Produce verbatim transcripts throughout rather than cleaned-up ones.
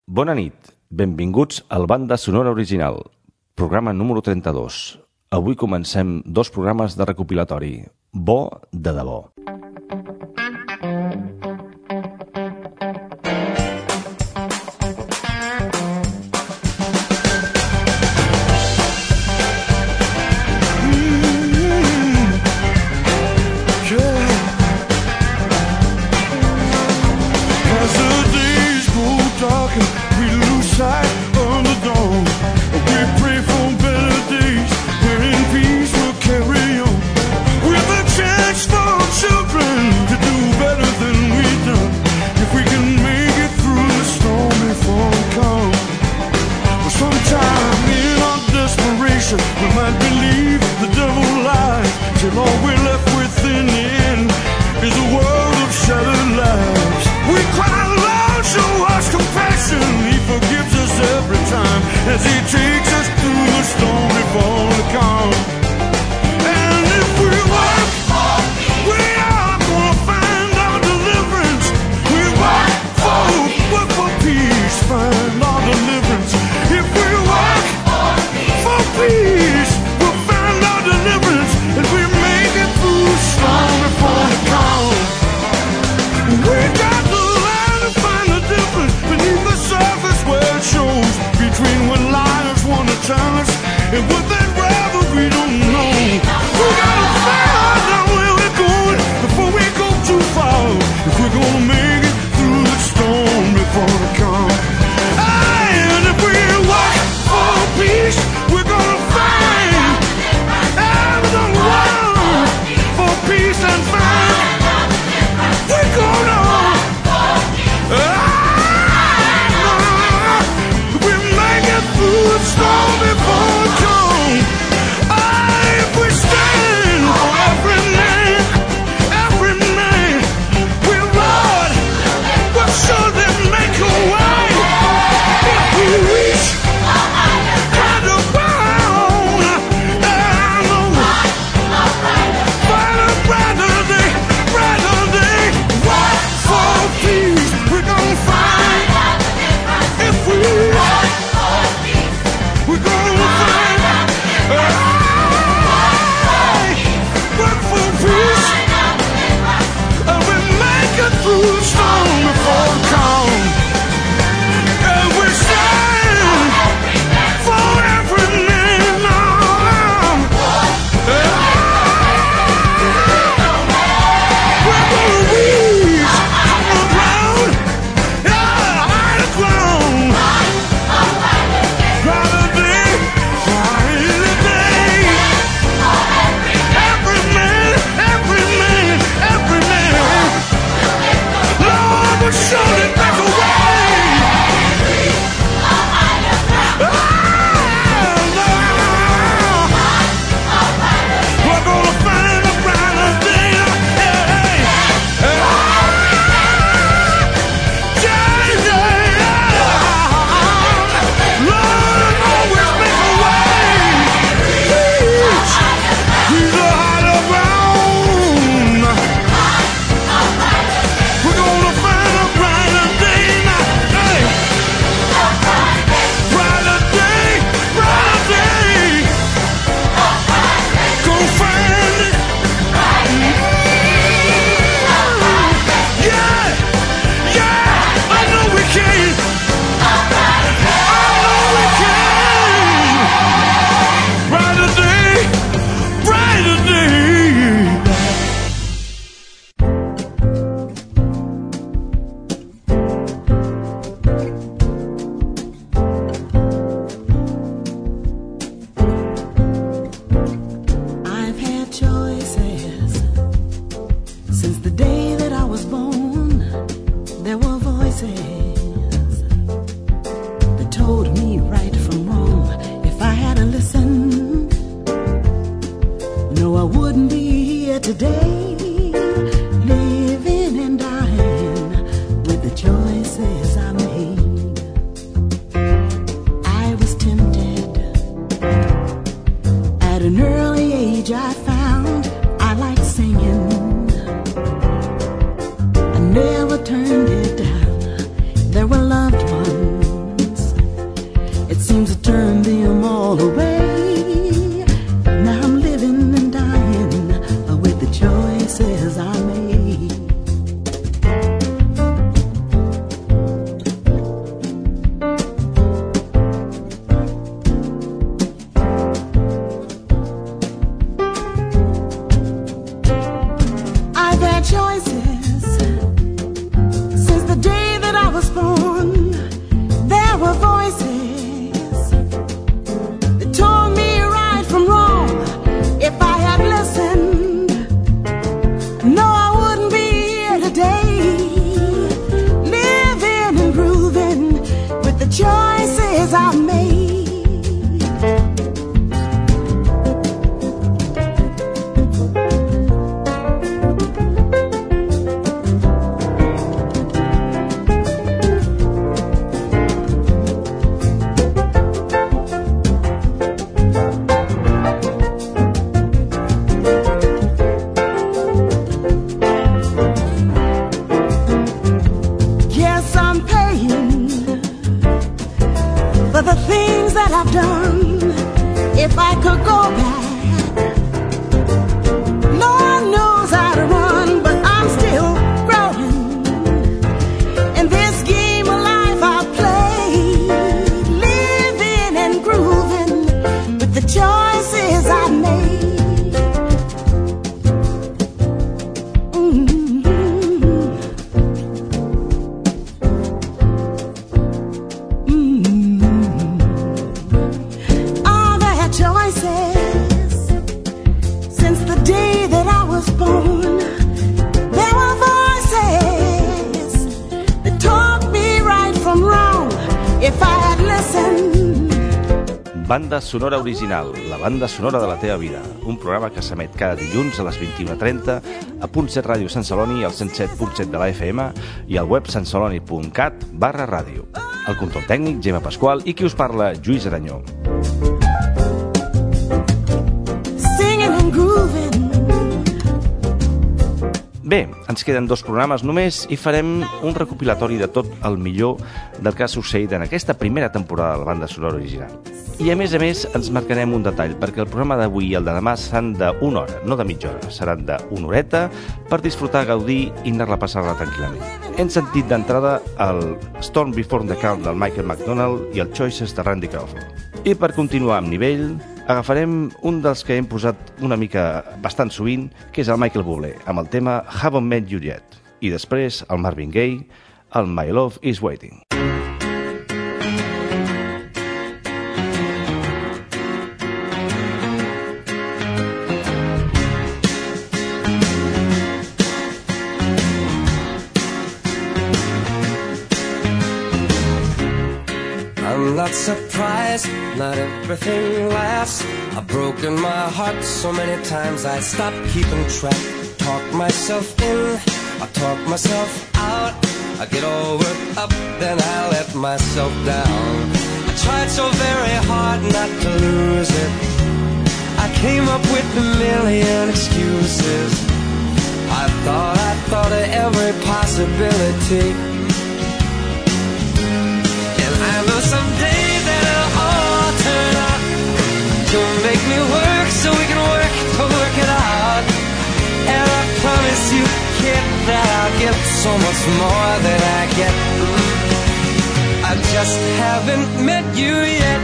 Bona nit, benvinguts al Banda Sonora Original, programa número trenta-dos. Avui comencem dos programes de recopilatori, bo de debò. As he takes us through the storm before the calm. And if we work, we are gonna find our deliverance. We work for, work for peace, find our deliverance. If we work for peace, we'll find our deliverance. As we make it through the storm before the calm. We got to learn to find the difference beneath the surface where it shows. Between what liars want to tell us and what they'd rather we don't know. We gotta find out where we're going before we go too far. If we're gonna make it through the storm before the calm. And if we work for peace, we're gonna find everything wrong for peace and find. We're gonna through the storm before it comes. Ah, if we stand for every man, every man, we'll Lord, we'll surely make a way. If we reach kind of bound, I know, find a brighter day, brighter day. Work for peace, we're gonna find. If we we're gonna find work for peace, and we make it through the storm before it comes. And we stand for every man. We're gonna reach the ground, yeah, high the ground. Surely make a way. We're gonna find a brighter day. Hey, hey. Yeah, yeah. Lord, always make a way. Reach, reach the higher ground. We're gonna find a brighter day now. Hey. Brighter day, brighter day. Go find it. Yeah, yeah, I know we can. I know we can. Brighter day, brighter day. I've had choices since the day that I was born. There were voices that told me right from wrong. If I had listened, no, I wouldn't be here today, living and dying with the choices I made. I was tempted at an early age. I found I liked singing. I never turned it down. There were loved ones I've done. If I could go back, Lord knows I'd run, but I'm still growing. And this game of life I play, living and grooving with the choices I made. Banda sonora original, la banda sonora de la teva vida. Un programa que s'emet cada dilluns a les vint-i-una trenta a Punt set Ràdio Sant Celoni, al cent set punt set de la F M i al web santceloni punt cat barra ràdio. El control tècnic, Gemma Pasqual, i qui us parla, Lluís Aranyó. Bé, ens queden dos programes només i farem un recopilatori de tot el millor del que ha succeït en aquesta primera temporada de la banda sonora original. I a més a més ens marcarem un detall, perquè el programa d'avui i el de demà seran d'una hora, no de mitja hora, seran d'una horeta per disfrutar, gaudir i anar-la a passar-la tranquil·lament. Hem sentit d'entrada el Storm Before the Calm del Michael McDonald i el Choices de Randy Crawford. I per continuar amb nivell, agafarem un dels que hem posat una mica bastant sovint, que és el Michael Bublé, amb el tema Haven't Met You Yet. I després el Marvin Gaye, el My Love Is Waiting. I'm not surprised, not everything lasts. I've broken my heart so many times I stopped keeping track. Talk myself in, I talk myself out. I get all worked up, then I let myself down. I tried so very hard not to lose it. I came up with a million excuses. I thought, I thought of every possibility. I know someday that it'll all turn out. You'll make me work so we can work to work it out. And I promise you, kid, that I'll give so much more than I get. I just haven't met you yet.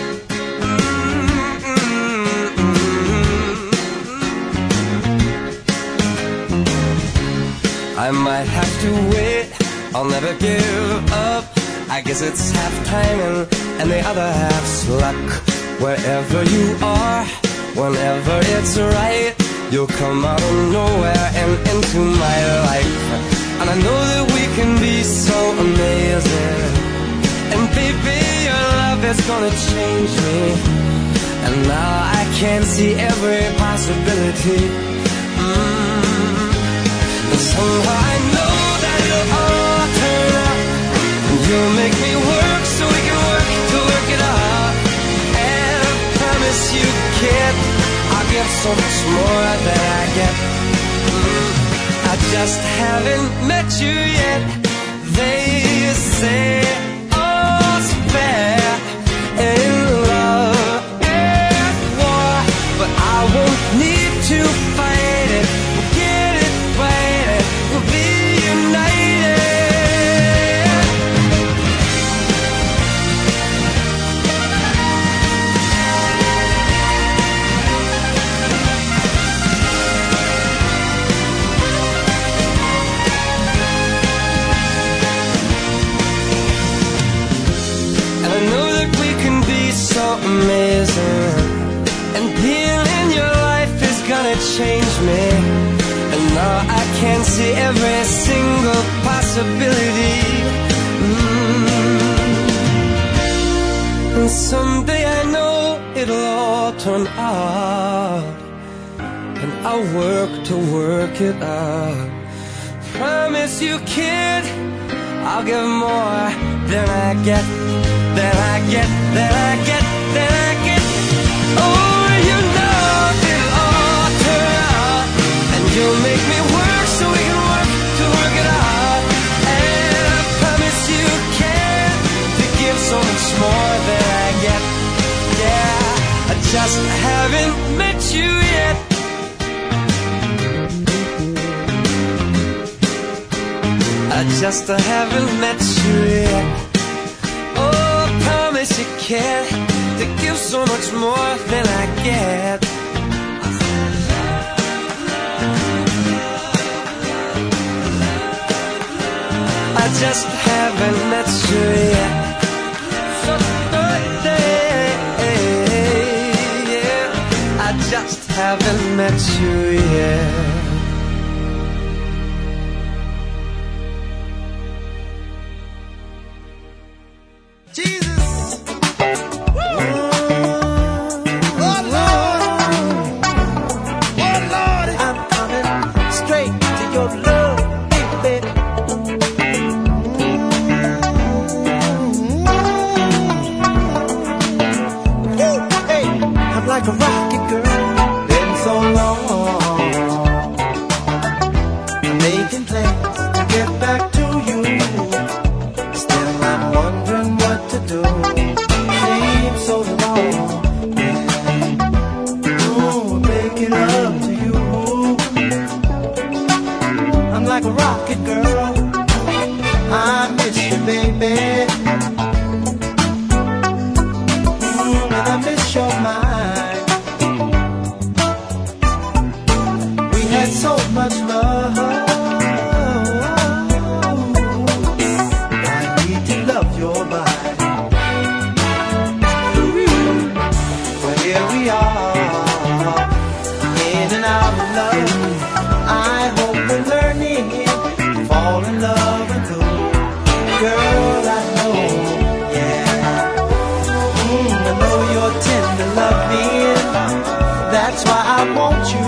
I might have to wait, I'll never give up. I guess it's half timing and the other half's luck. Wherever you are, whenever it's right, you'll come out of nowhere and into my life. And I know that we can be so amazing. And baby, your love is gonna change me. And now I can see every possibility. Mm. And somehow I know that it'll all turn out. You'll make me work so we can work to work it out. And I promise you, kid, I'll give so much more than I get. mm, I just haven't met you yet. They say all's fair in love and war, but I won't need to fight it. We'll get it right, we'll be united. So amazing, and being in your life is gonna change me. And now I can see every single possibility. mm. And someday I know it'll all turn out, and I'll work to work it out. Promise you, kid, I'll give more than I get, than I get, than I get, than I get. Oh, you know it'll all turn out, and you'll make me work so we can work to work it out. And I promise you can to give so much more than I get. just haven't met you yet. I just haven't met you yet. Oh, I promise you care to give so much more than I get. I just haven't met you yet. So yeah, I just haven't met you yet. Like a rocket girl, been so long, making plans to get back to you. Still I'm wondering what to do. Seems so long, yeah. Ooh, making love to you. I'm like a rocket girl, I miss you, baby. Mm, and I miss your mind. So much love, I need to love your body. Well, here we are, in and out of love. I hope we're learning, fall in love and go. Girl, I know, yeah. Mm, I know you're tender loving. That's why I want you.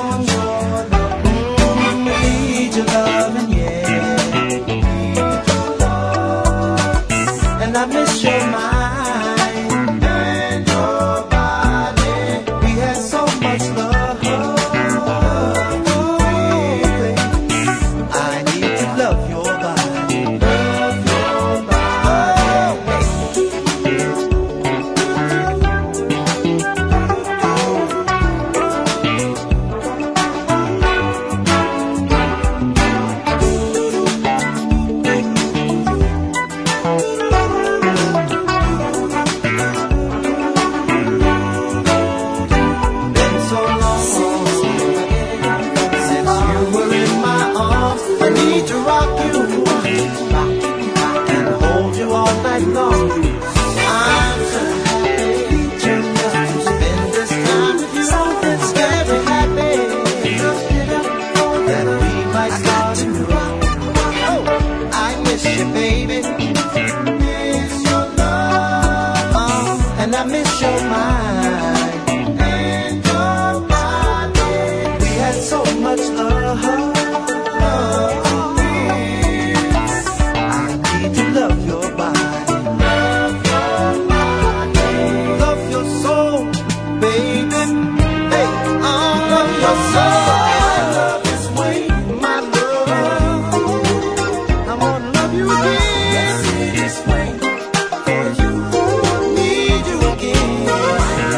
I miss your mind and your body. We had so much love. I need to love your body. Love your Need you again.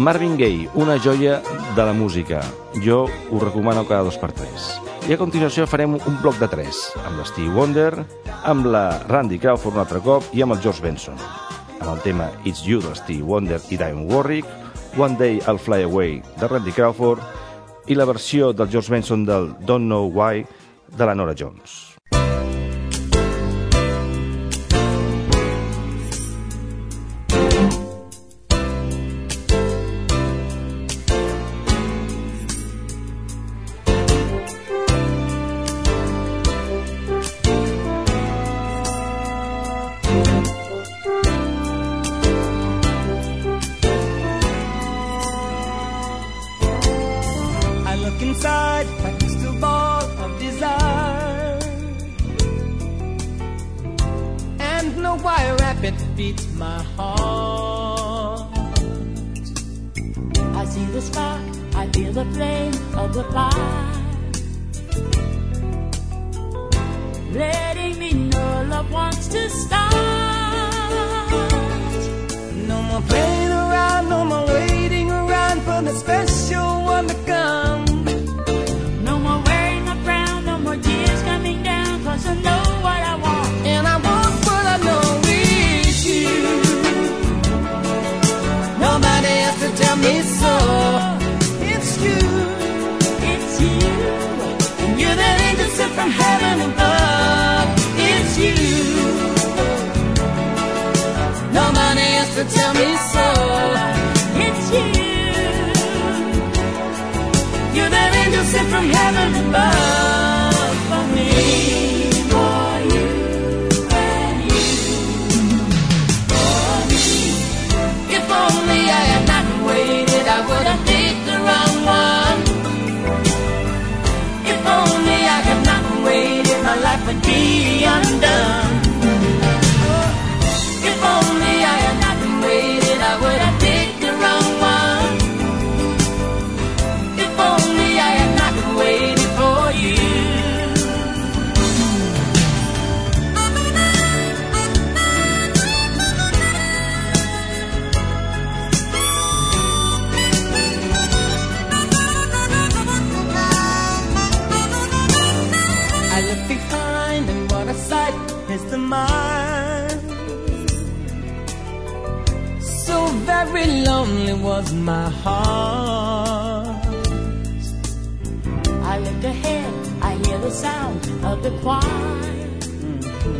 Marvin Gaye, una joia de la música. Jo us recomano cada dos per tres. I a continuació farem un bloc de tres, amb l'Stevie Wonder, amb la Randy Crawford un altre cop i amb el George Benson. Amb el tema It's You de Stevie Wonder i Dionne Warwick, One Day I'll Fly Away de Randy Crawford i la versió del George Benson del Don't Know Why de la Norah Jones. Inside my crystal ball of desire, and no wire rabbit beats my heart. I see the spark, I feel the flame of the fire, letting me know love wants to start. No more playing around, no more waiting around for the special one to come. I know what I want, and I want what I know is you. Nobody has to tell me so. It's you, it's you, and you're that angel sent from heaven above. It's you. Nobody has to tell me so. It's you, you're that angel sent from heaven above for me. I would have picked the wrong one. If only I had not waited, my life would be undone. If only I had not waited, I would have picked the wrong one. If only I had not waited for you. Is the mind. So very lonely was my heart. I look ahead, I hear the sound of the choir, mm-hmm.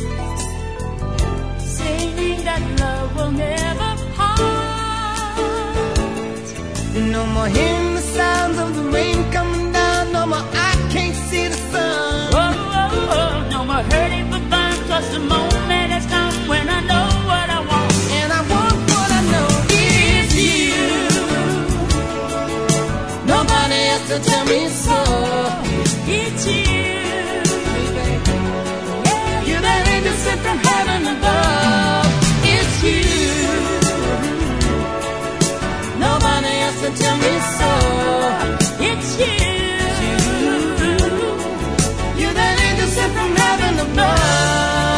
singing that love will never part. No more hearing the sounds of the rain coming down. No more I can't see the sun. Oh, oh, oh, no more hurting for fun. Cause the moment has come when I know what I want, and I want what I know is you. Nobody has to tell me so. It's you, yeah, you're that angel sent from heaven above. It's you. Nobody has to tell me so. It's you, you're that angel sent from heaven above.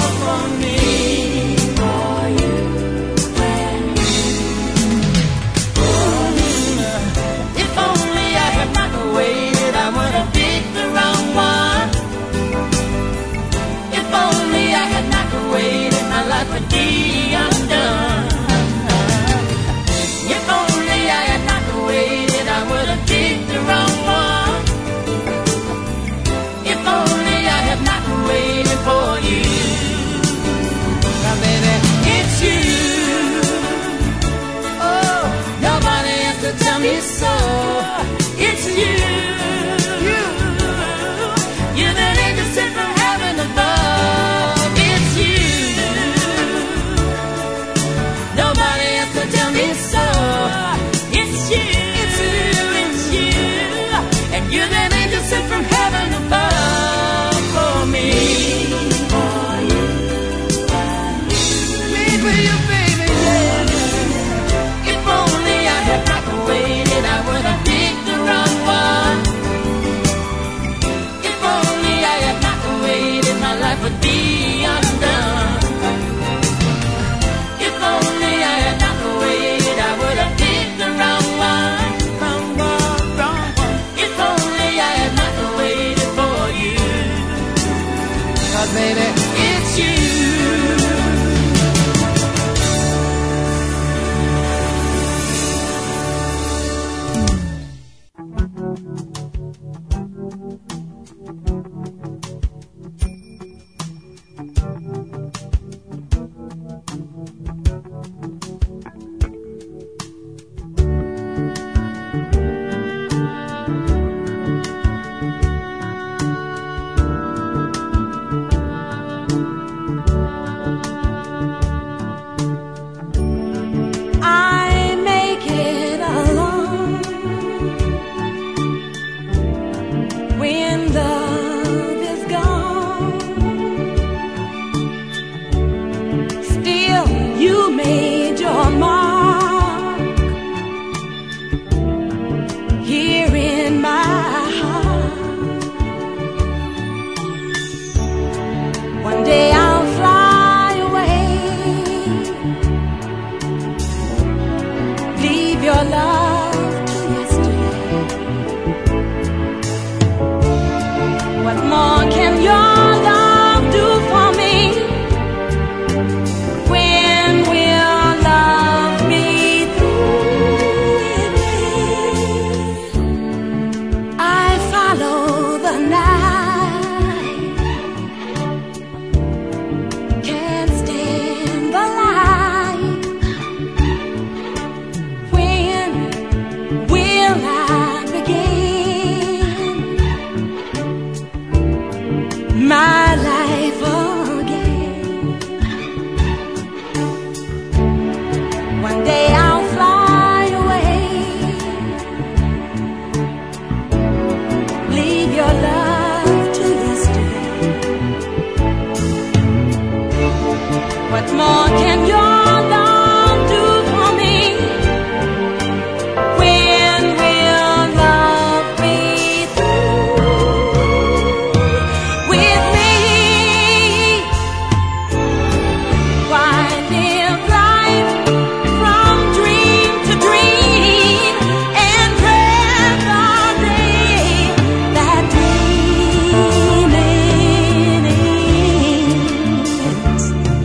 Would be undone. If only I had not waited, I would have picked the wrong one. If only I had not waited for you. Now baby, it's you. Oh, nobody has to tell me so. It's you. You, you're that angel sent from heaven above. It's you. Nobody has to tell me so. It's you, it's you, it's you, and you're that angel sent from heaven above for me. For you, me for you, baby, yeah. If only I had not waited, I would have picked the wrong one. If only I had not waited, my life would be undone. If only I had not waited, I would have picked the wrong when love is gone. Still, you made your mark here in my heart. One day I'll fly away, leave your love to yesterday. What more can your love do for me? When will love be through with me? I follow the night, can't stand the light. When will I begin my life again? One day I'll fly away, leave your love to yesterday. What more can your love do for me? When will love be through with me? Why live life from dream to dream and dread the day that dreaming ends?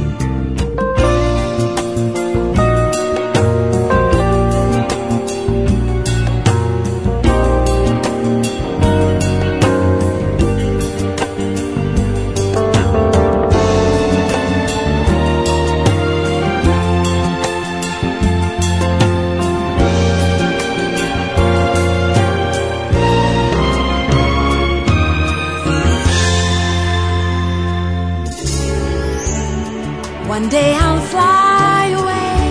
One day I'll fly away,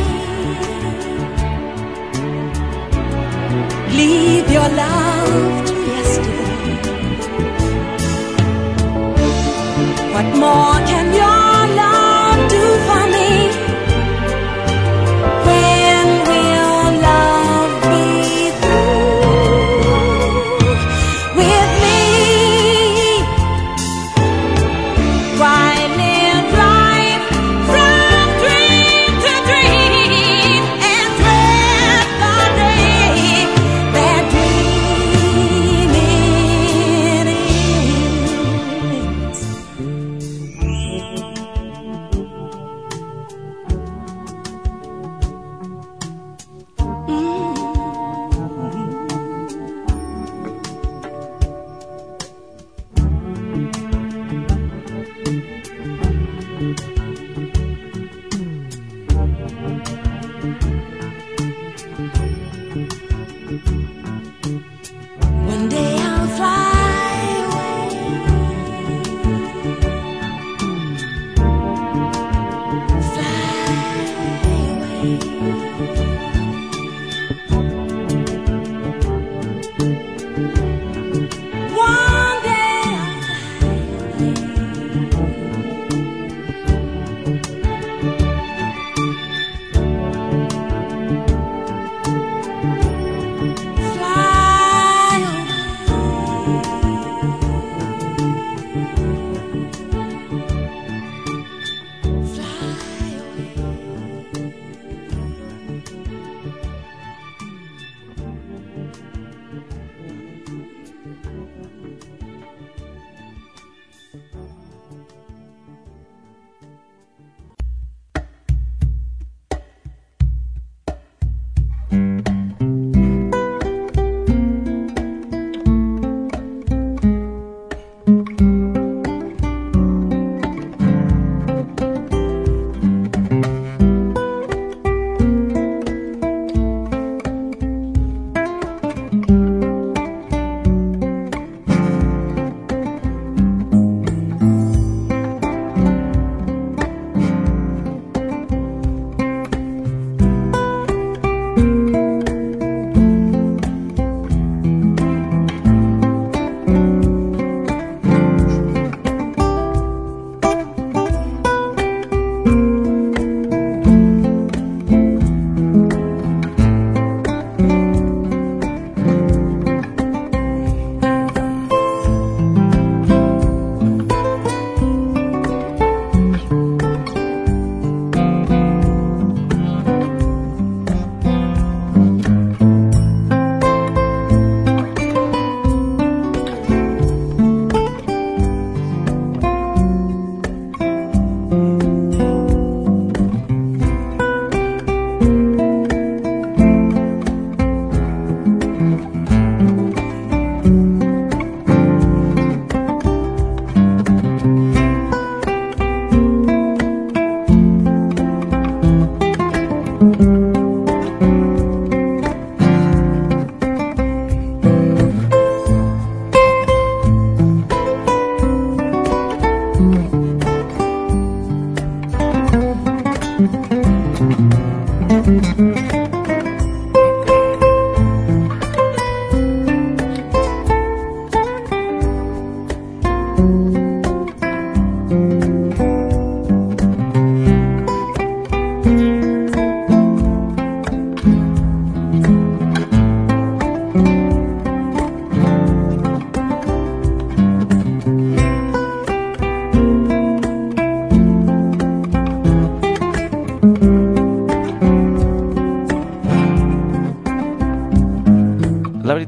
leave your love to yesterday. What more can your love do for me? When will love be through with me? Why live life from dream to dream and dread the day that dreaming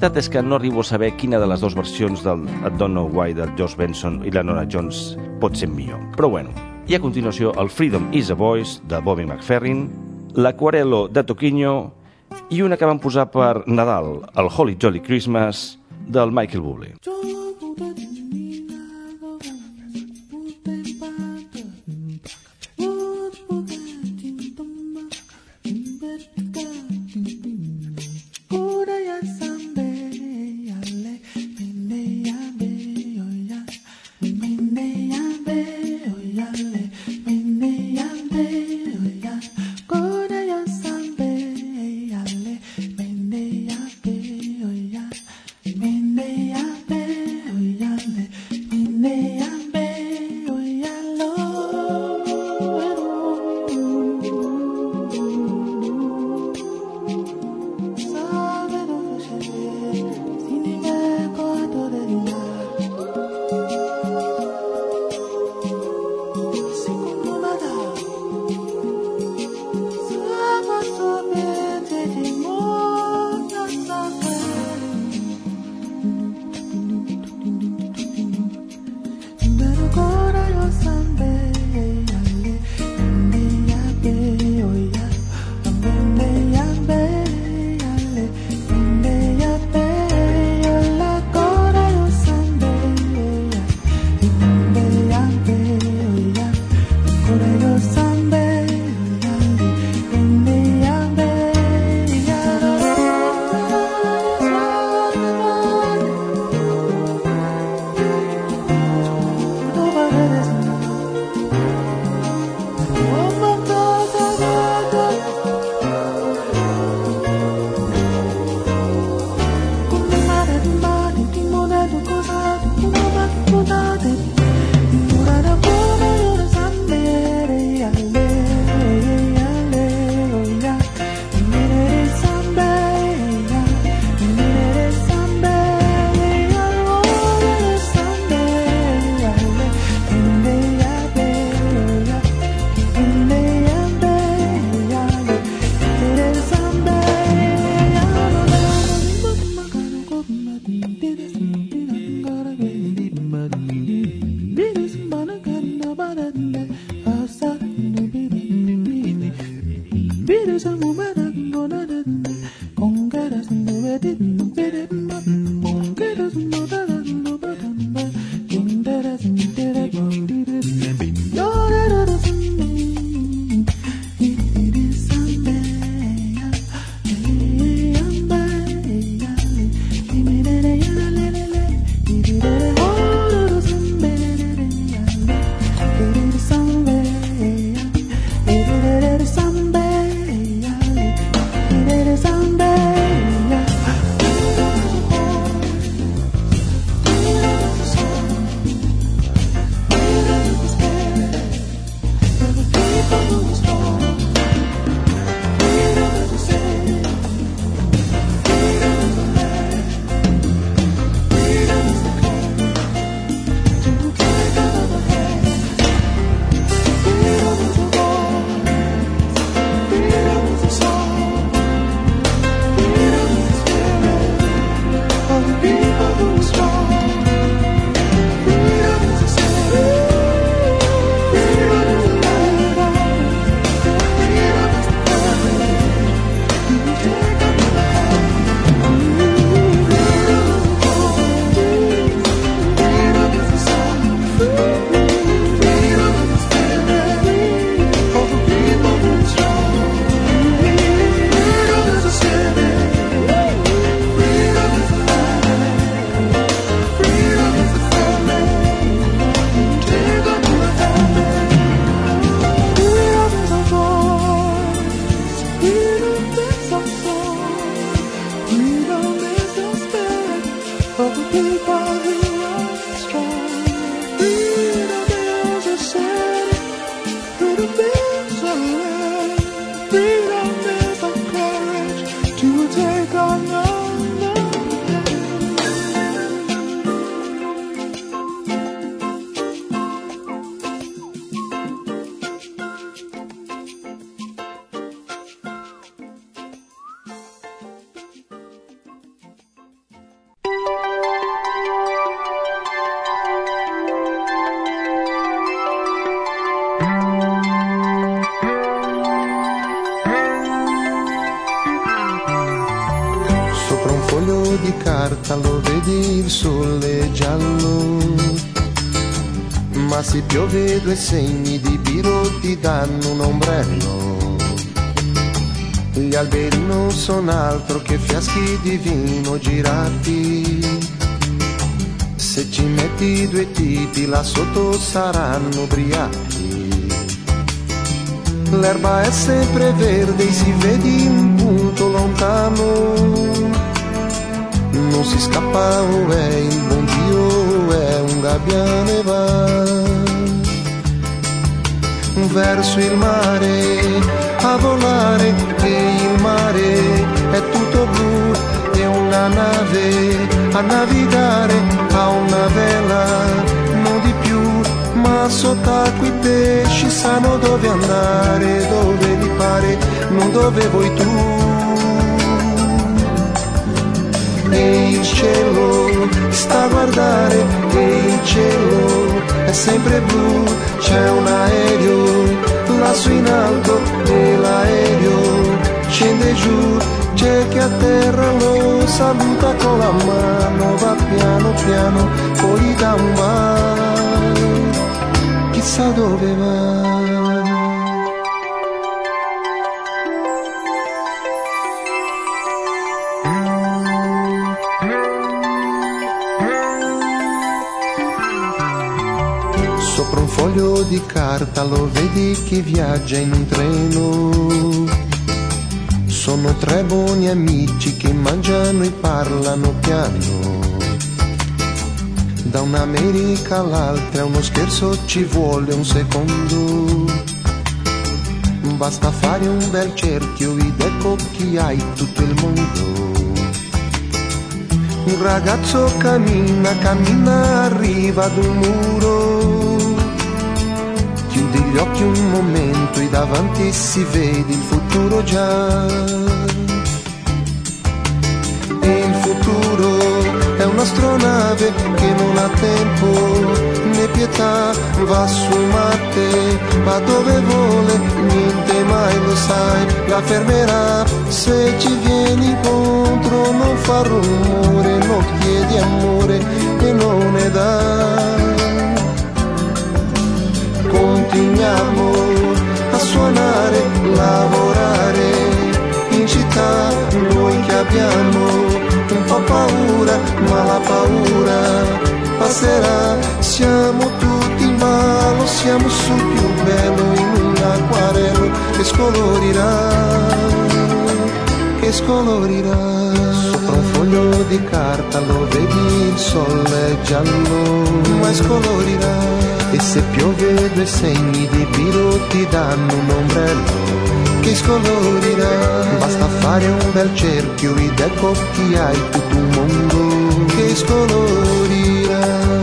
veritat és que no arribo a saber quina de les dues versions del I Don't Know Why de George Benson i la Nora Jones pot ser millor. Però bueno, i a continuació el Freedom is a Voice de Bobby McFerrin, l'Aquarello de Toquinho i una que van posar per Nadal, el Holly Jolly Christmas del Michael Bublé. Mende ya be, carta, lo vedi il sole giallo, ma se piove due segni di biro ti danno un ombrello. Gli alberi non sono altro che fiaschi di vino girati, se ci metti due tipi là sotto saranno ubriachi. L'erba è sempre verde, si vede in punto lontano, non si scappa, oh, è il buon Dio, è un gabbiane va verso il mare a volare, e il mare è tutto blu, e una nave a navigare ha una vela, non di più, ma sott'acqua i pesci sanno dove andare, dove li pare, non dove vuoi tu. E il cielo sta a guardare, e il cielo è sempre blu, c'è un aereo lassù in alto e l'aereo scende giù, c'è chi a terra lo saluta con la mano, va piano piano, poi da un mare, chissà dove va. Sopra un foglio di carta lo vedi che viaggia in un treno, sono tre buoni amici che mangiano e parlano piano. Da un'America all'altra uno scherzo ci vuole un secondo, basta fare un bel cerchio ed ecco chi hai tutto il mondo. Un ragazzo cammina, cammina, arriva ad un muro, chiudi gli occhi un momento e davanti si vede il futuro già. E il futuro è un'astronave che non ha tempo né pietà, va su Marte, va dove vuole, niente mai lo sai, la fermerà. Se ci vieni incontro non fa rumore, non chiedi amore e non ne dà. Continuiamo a suonare, lavorare in città, noi che abbiamo un po' paura, ma la paura passerà. Siamo tutti in ballo, siamo sul più bello, in un acquarello che scolorirà, che scolorirà. Sopra un foglio di carta lo vedi il sole giallo, ma scolorirà. E se piove due segni di biro ti danno un ombrello che scolorirà. Basta fare un bel cerchio ed ecco chi hai tutto un mondo che scolorirà.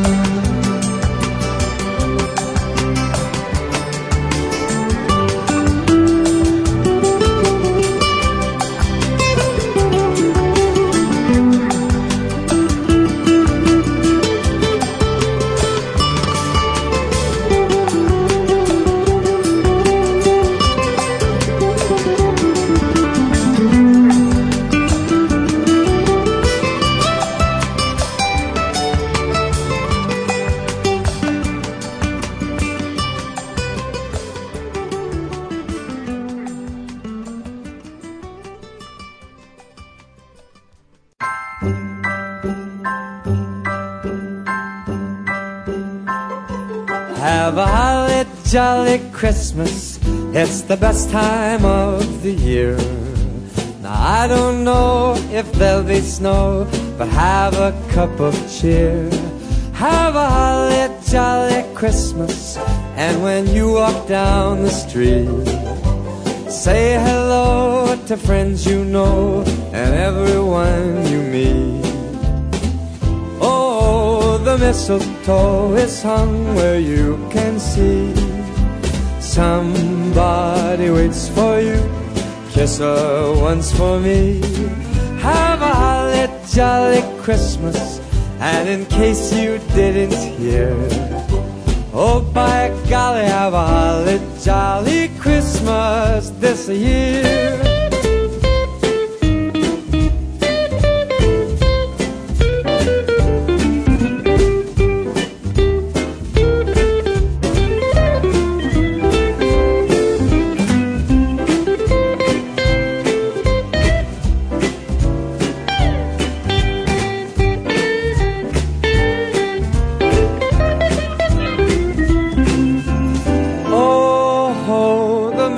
Have a holly jolly Christmas, it's the best time of the year. Now I don't know if there'll be snow, but have a cup of cheer. Have a holly jolly Christmas, and when you walk down the street, say hello to friends you know and everyone you meet. Oh, the mistletoe is hung where you can see. Somebody waits for you, kiss her once for me. Have a holly jolly Christmas, and in case you didn't hear, oh by golly, have a holly jolly Christmas this year.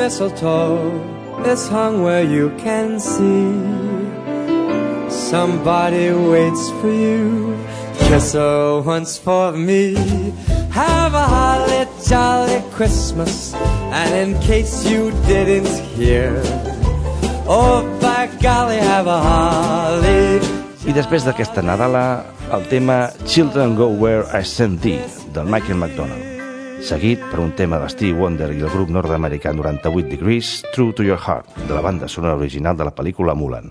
mistletoe is hung where you can see. Somebody waits for you. Kiss her once for me. Have a holly jolly Christmas. And in case you didn't hear, oh by golly, have a holly. I després d'aquesta Nadala, el tema Children Go Where I Sent Thee, del Michael McDonald, seguit per un tema de Stevie Wonder i el grup nord-americà noranta-vuit Degrees, True to Your Heart, de la banda sonora original de la pel·lícula Mulan.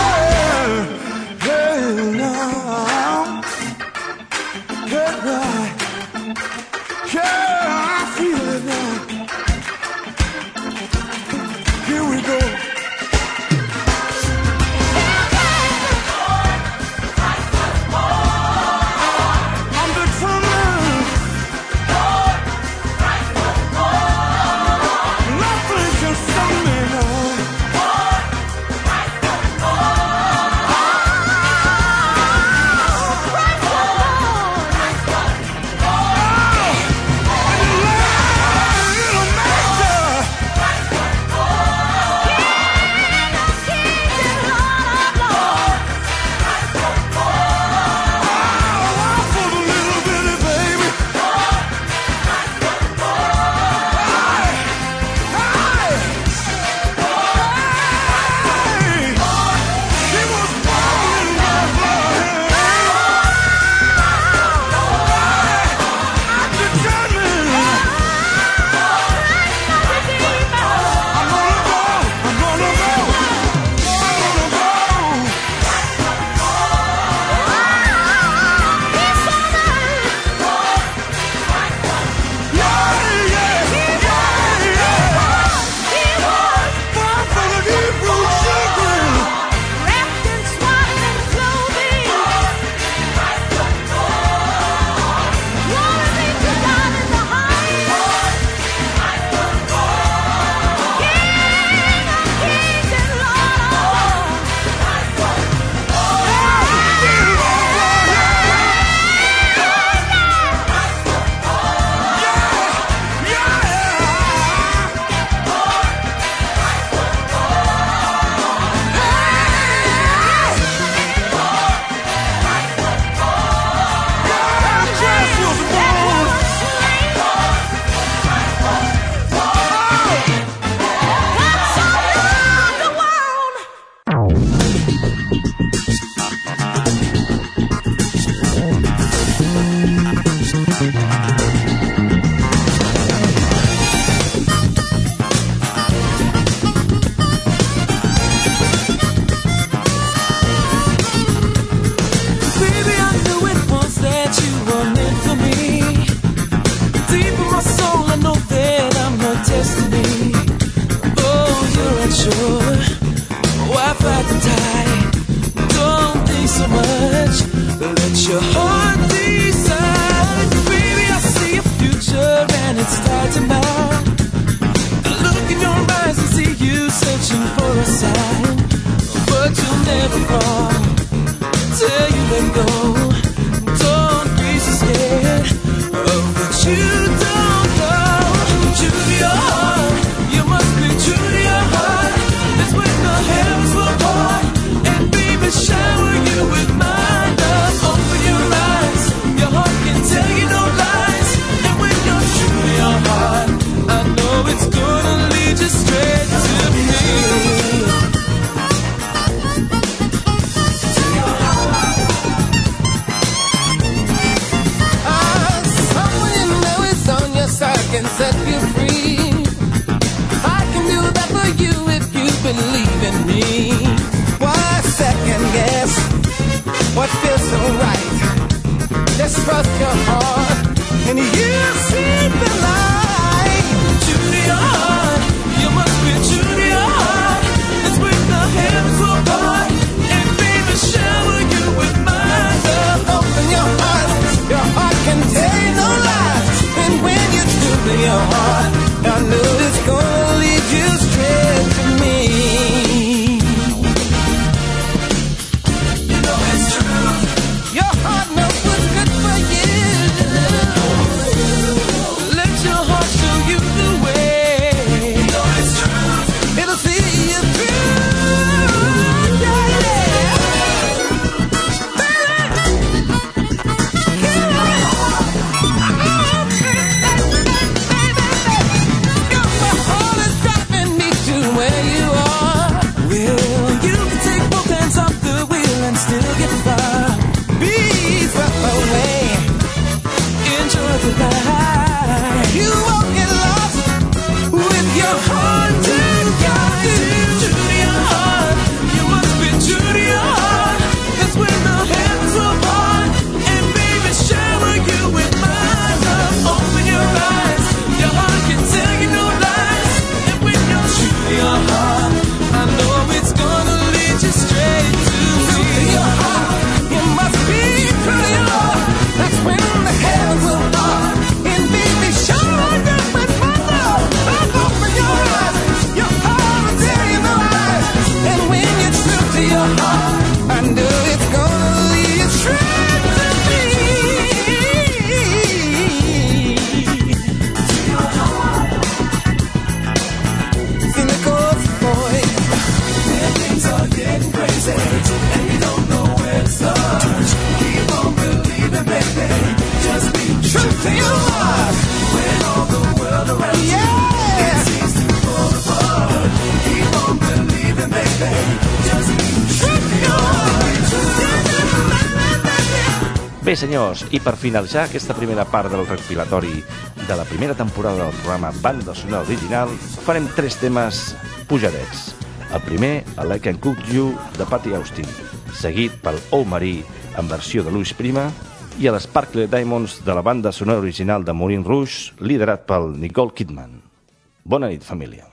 Get right. Bé, senyors, i per finalitzar aquesta primera part del recopilatori de la primera temporada del programa Banda Sonora Original, farem tres temes pujadets. El primer, el I Can Cook You, de Patty Austin, seguit pel Oh Marie, en versió de Louis Prima, i el Sparkle Diamonds, de la banda sonora original de Moulin Rouge, liderat pel Nicole Kidman. Bona nit, família.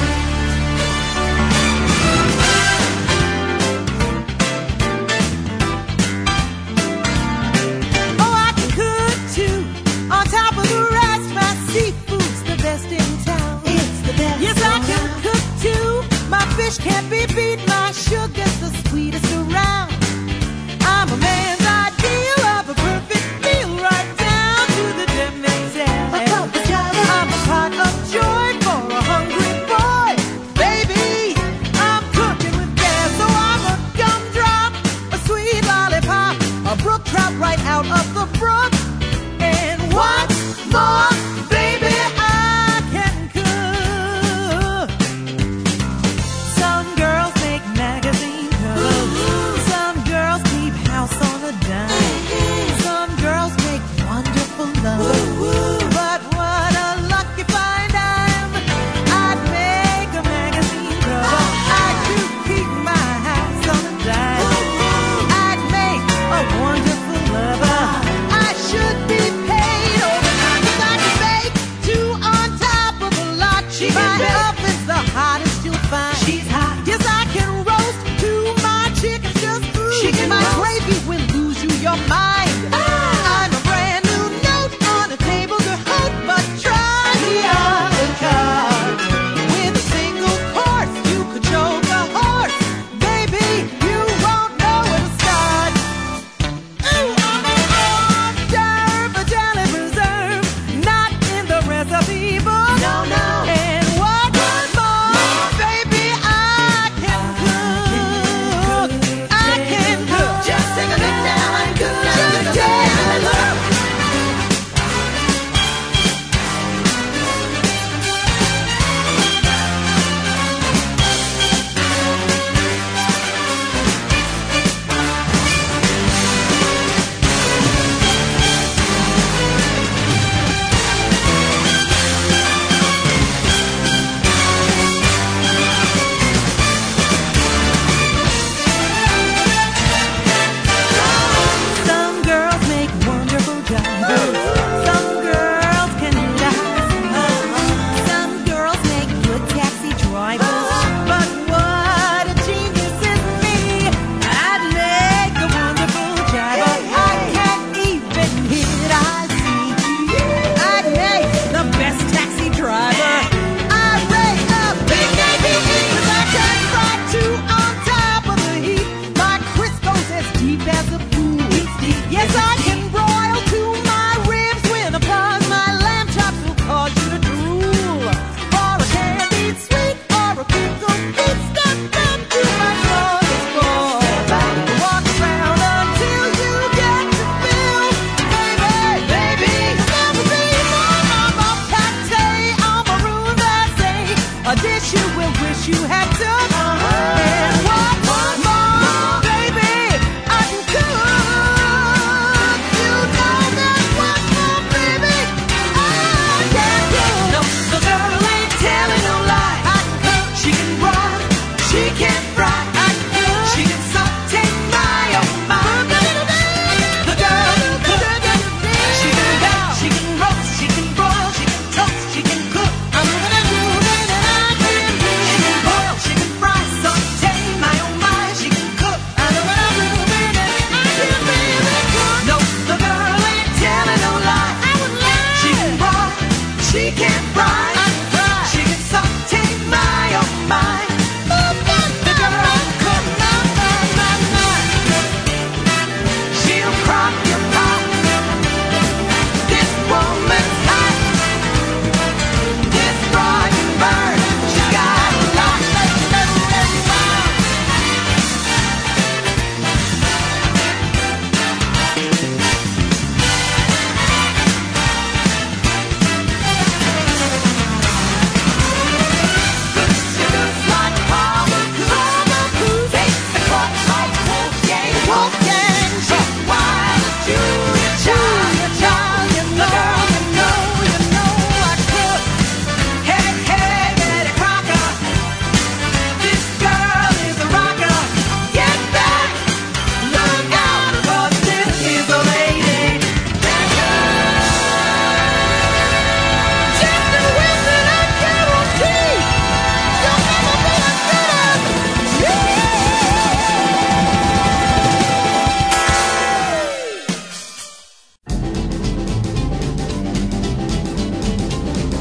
Can't be beat, my sugar's the sweetest around. I'm a man's ideal of a perfect meal, right down to the demi-tail. A cup of joy, I'm a pot of joy for a hungry boy. Baby, I'm cooking with gas, so I'm a gumdrop, a sweet lollipop, a brook trout right out of the brook. And what more, baby, I can cook. Some girls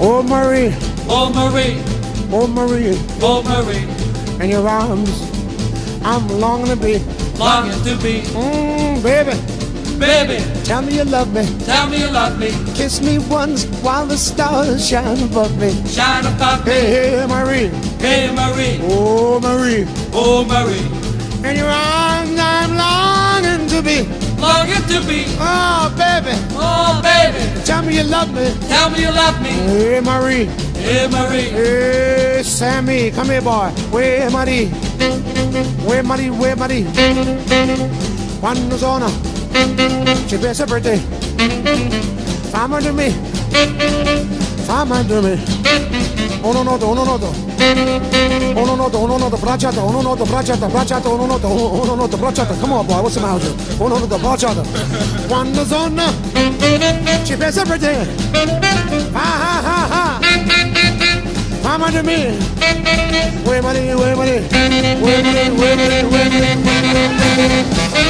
Oh Marie, Oh Marie, oh Marie, oh Marie, in your arms I'm longing to be. longing to be. Mmm, baby, Baby, tell me you love me. tell me you love me. Kiss me once while the stars shine above me. Shine above me. Hey, hey, Marie, Hey Marie, oh Marie, oh Marie, in your arms I'm longing to be. longing to be. Oh baby, Oh baby, tell me you love me. tell me you love me. Hey Marie, Hey Marie, hey Sammy, come here boy. Where Marie, where Marie, where Marie. Quando sono ci pensa per te. Fammi to me, fammi to me. Uno noto, uno noto. Uno noto, uno noto, bracciata, uno noto, bracciata, bracciata, uno noto, uno noto, bracciata. Come on boy, what's the matter? Uno noto, bracciata. Quando sono ci pensa per te. Ha ha ha ha. Fammi to me. Where Marie, where Marie, where Marie, where Marie, where Marie.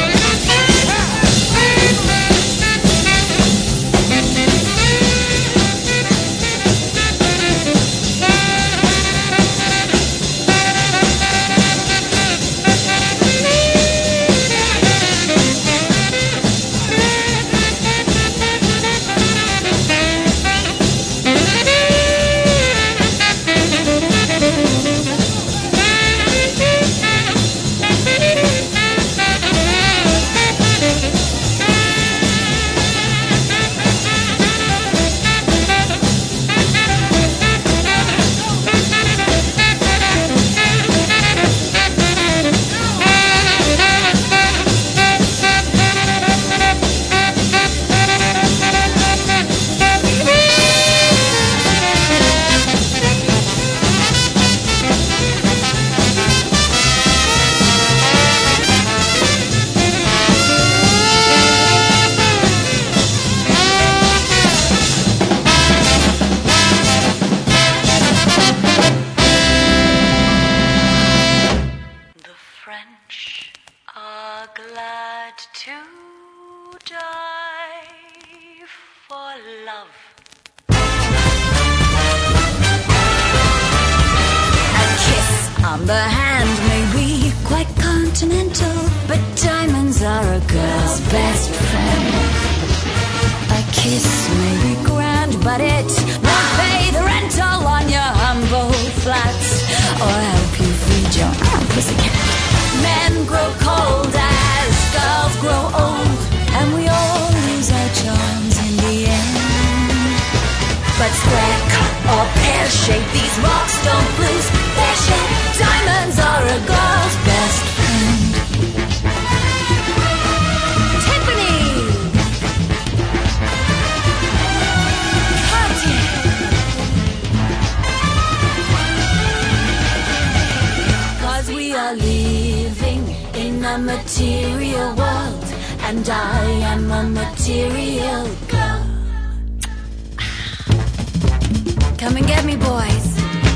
On the hand may be quite continental, but diamonds are a girl's best friend. A kiss may be grand, but it won't pay the rental on your humble flats or help you feed your own pussycat. Men grow cold as girls grow old, and we all lose our charms in the end. But square cut or pear shape, these rocks don't lose their shape. Diamonds are a girl's best friend. Tiffany! Cartier! Cause we are living in a material world, and I am a material girl. Come and get me, boys.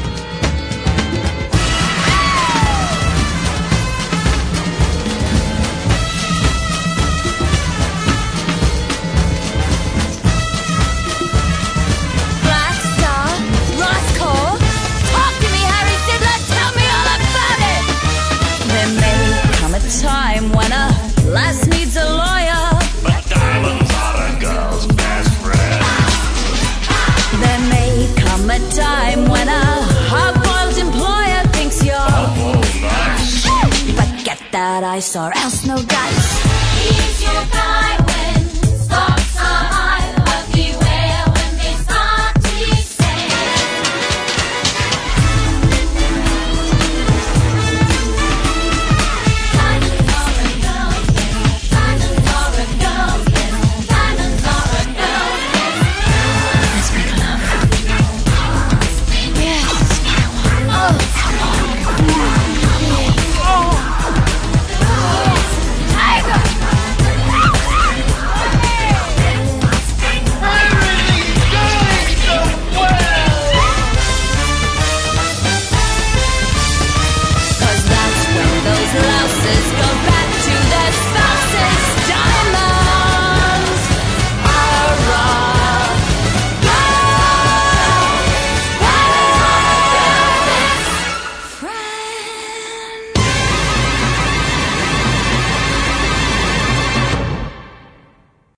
Time when a lass needs a lawyer, But diamonds are a girl's best friend. there may come a time when a hard-boiled employer thinks you're Oh, nice. but get that ice or else no dice. He's your guy when stocks are high, but beware when they start to say. Diamonds are a girl's best. Diamonds are a girl's best. Diamonds are a girl's best. Let's make love. Yes. Oh. Tiger. Cause that's when those louses go